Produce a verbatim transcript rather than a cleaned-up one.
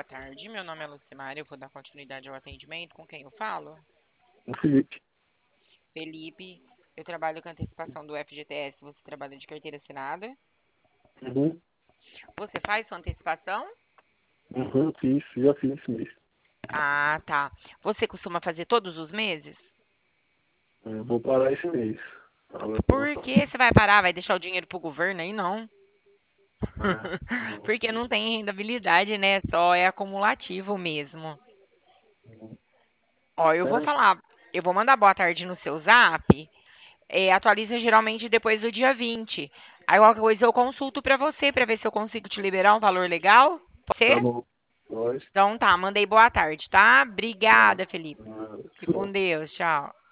boa tarde. Meu nome é Lucimar. Eu vou dar continuidade ao atendimento. Com quem eu falo? O Felipe. Felipe. Eu trabalho com antecipação do F G T S. Você trabalha de carteira assinada? Uhum. Você faz sua antecipação? Uhum, fiz, já fiz esse mês. Ah, tá. Você costuma fazer todos os meses? Eu vou parar esse mês. Agora eu Por posso. que você vai parar? Vai deixar o dinheiro pro governo aí? Não. É, não. Porque não tem rendabilidade, né? Só é acumulativo mesmo. Ó, eu vou É, falar. Eu vou mandar boa tarde no seu zap. É, atualiza geralmente depois do dia vinte. Aí qualquer coisa eu consulto pra você, pra ver se eu consigo te liberar um valor legal. Pode tá ser? bom. Nós. Então tá, mandei boa tarde, tá? Tá. Obrigada, Felipe. Ah, Fique com só. Deus, tchau.